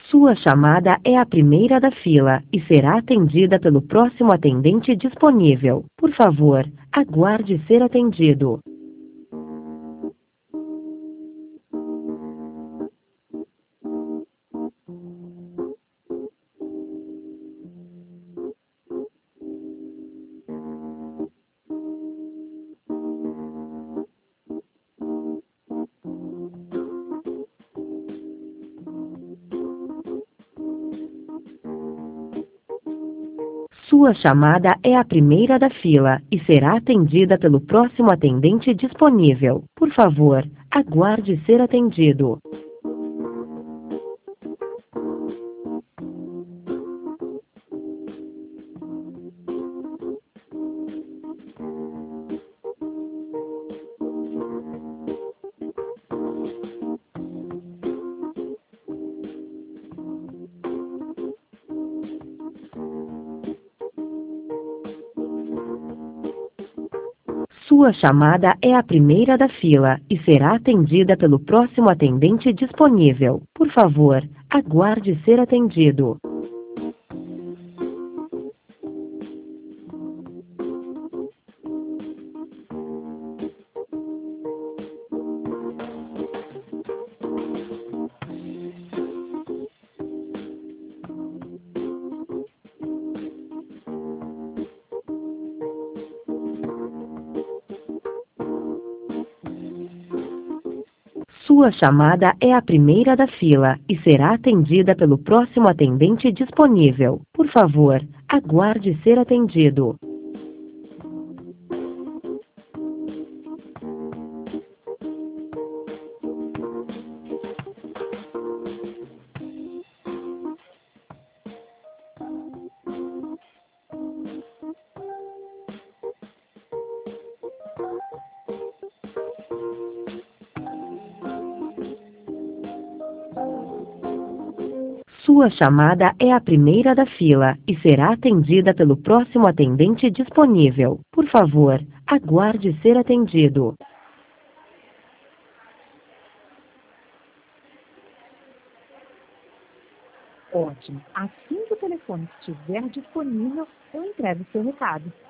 Sua chamada é a primeira da fila e será atendida pelo próximo atendente disponível. Por favor, aguarde ser atendido. Sua chamada é a primeira da fila e será atendida pelo próximo atendente disponível. Por favor, aguarde ser atendido. Sua chamada é a primeira da fila e será atendida pelo próximo atendente disponível. Por favor, aguarde ser atendido. Sua chamada é a primeira da fila e será atendida pelo próximo atendente disponível. Por favor, aguarde ser atendido. Sua chamada é a primeira da fila e será atendida pelo próximo atendente disponível. Por favor, aguarde ser atendido. Ótimo. Assim que o telefone estiver disponível, eu entrego o seu recado.